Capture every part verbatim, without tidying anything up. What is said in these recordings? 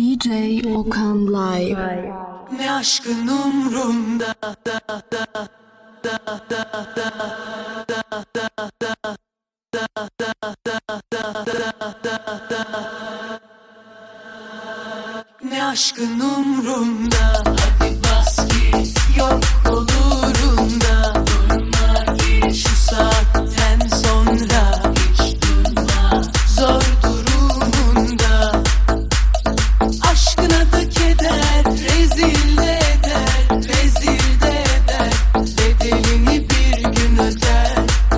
D J Okan Live. Ne aşkın umrumda da da da da da da. Ne aşkın umrumda, hadi bas git, yok olurunda. Durma git şu saatten sonra, hiç durma zor durumunda. Aşkına da keder, rezil de eder, rezil de eder. Bedelini bir gün öder,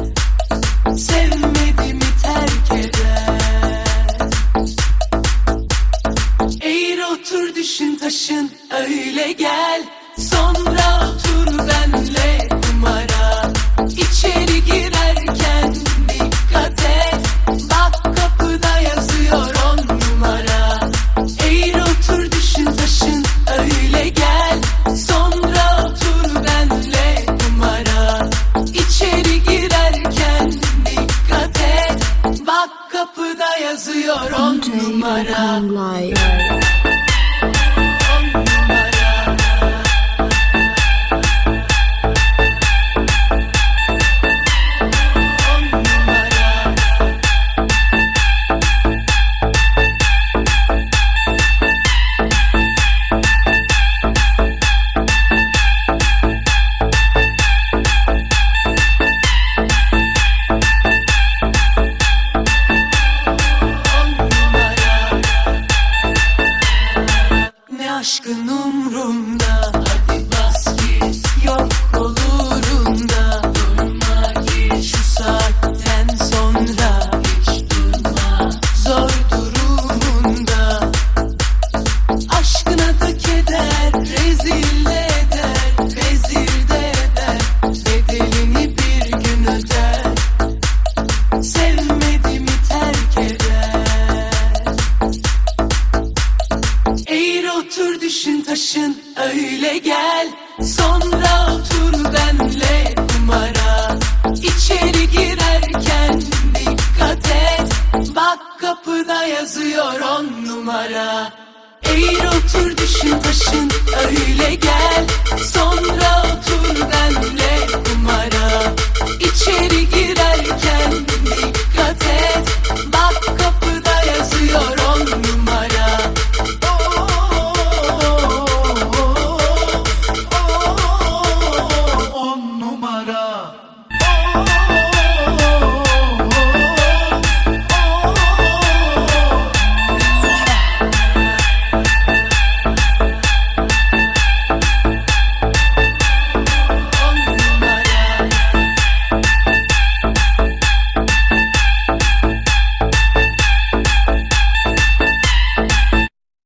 sevmedi mi terk eder. Eğil otur düşün taşın öyle gel. Sonra otur benle numara. İçeri girerken dikkat et, bak kapıda yazıyor on numara. Eğil otur düşün taşın öyle gel. Sonra otur benle numara. İçeri girerken dikkat et, bak kapıda yazıyor on D J numara. Okan Live. Ne aşkın umrumda, hadi bas git, yok olurunda. Durma git şu saatten sonra, hiç durma zor durumunda. Aşkına da keder, rezil de eder, rezil de eder. Bedelini bir gün öder, sevmedi mi terk eder. Eğil otur düşün taşın öyle gel. Sonra otur benle numara. İçeri girerken dikkat et, bak kapıda yazıyor on numara. Eğil otur düşün taşın öyle gel. Sonra otur benle numara. İçeri girerken dikkat et, bak